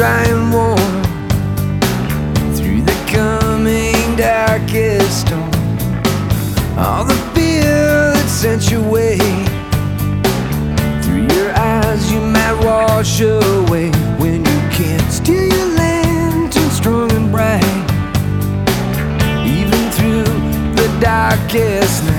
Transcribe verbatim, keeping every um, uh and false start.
dry and warm through the coming darkest storm. All the fear that sent your way, through your eyes you might wash away when you can't steal your lantern strong and bright, even through the darkest night.